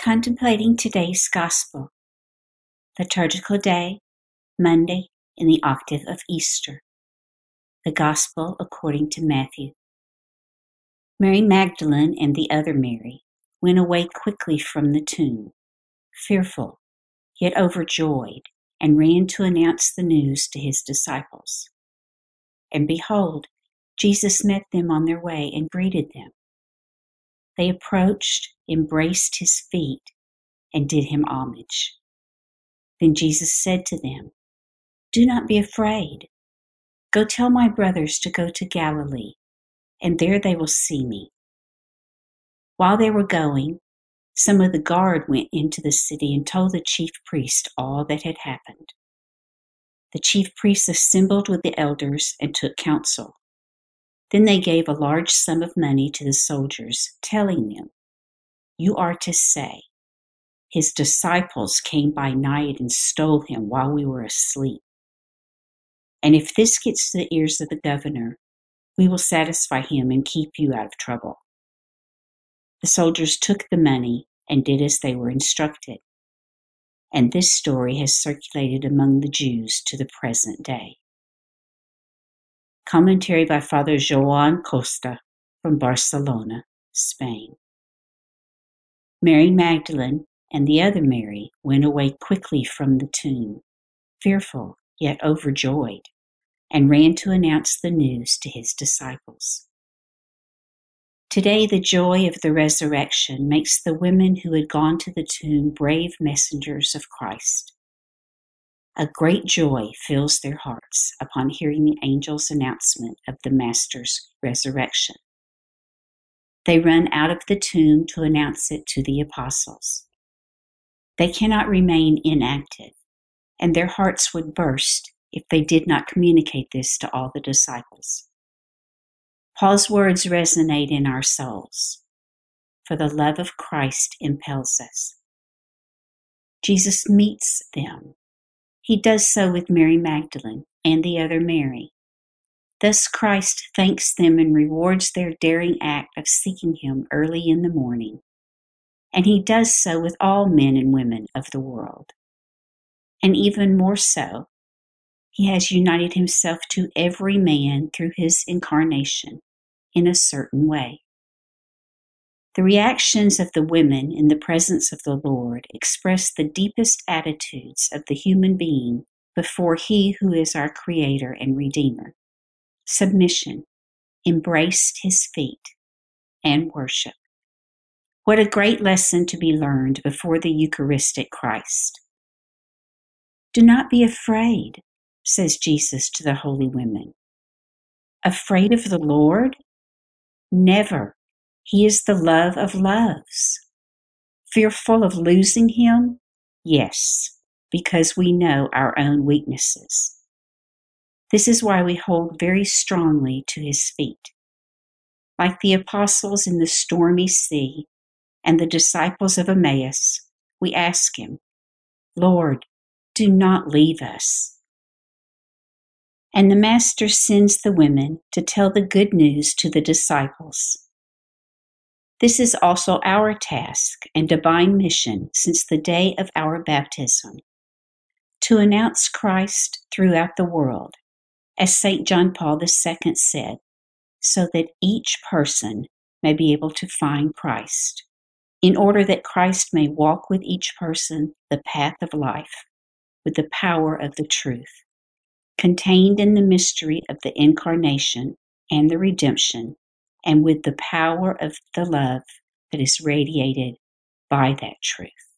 Contemplating today's Gospel, liturgical day, Monday in the octave of Easter. The Gospel according to Matthew. Mary Magdalene and the other Mary went away quickly from the tomb, fearful, yet overjoyed, and ran to announce the news to his disciples. And behold, Jesus met them on their way and greeted them. They approached, embraced his feet, and did him homage. Then Jesus said to them, "Do not be afraid. Go tell my brothers to go to Galilee, and there they will see me." While they were going, some of the guard went into the city and told the chief priest all that had happened. The chief priests assembled with the elders and took counsel. Then they gave a large sum of money to the soldiers, telling them, "You are to say, 'His disciples came by night and stole him while we were asleep.' And if this gets to the ears of the governor, we will satisfy him and keep you out of trouble." The soldiers took the money and did as they were instructed. And this story has circulated among the Jews to the present day. Commentary by Father Joan Costa from Barcelona, Spain. Mary Magdalene and the other Mary went away quickly from the tomb, fearful yet overjoyed, and ran to announce the news to his disciples. Today, the joy of the resurrection makes the women who had gone to the tomb brave messengers of Christ. A great joy fills their hearts upon hearing the angel's announcement of the Master's resurrection. They run out of the tomb to announce it to the apostles. They cannot remain inactive, and their hearts would burst if they did not communicate this to all the disciples. Paul's words resonate in our souls, for the love of Christ impels us. Jesus meets them. He does so with Mary Magdalene and the other Mary. Thus Christ thanks them and rewards their daring act of seeking him early in the morning. And he does so with all men and women of the world. And even more so, he has united himself to every man through his incarnation in a certain way. The reactions of the women in the presence of the Lord express the deepest attitudes of the human being before he who is our Creator and Redeemer: submission, embraced his feet, and worship. What a great lesson to be learned before the Eucharistic Christ. "Do not be afraid," says Jesus to the holy women. Afraid of the Lord? Never. He is the love of loves. Fearful of losing him? Yes, because we know our own weaknesses. This is why we hold very strongly to his feet. Like the apostles in the stormy sea and the disciples of Emmaus, we ask him, "Lord, do not leave us." And the Master sends the women to tell the good news to the disciples. This is also our task and divine mission since the day of our baptism, to announce Christ throughout the world, as St. John Paul II said, so that each person may be able to find Christ, in order that Christ may walk with each person the path of life, with the power of the truth, contained in the mystery of the Incarnation and the redemption, and with the power of the love that is radiated by that truth.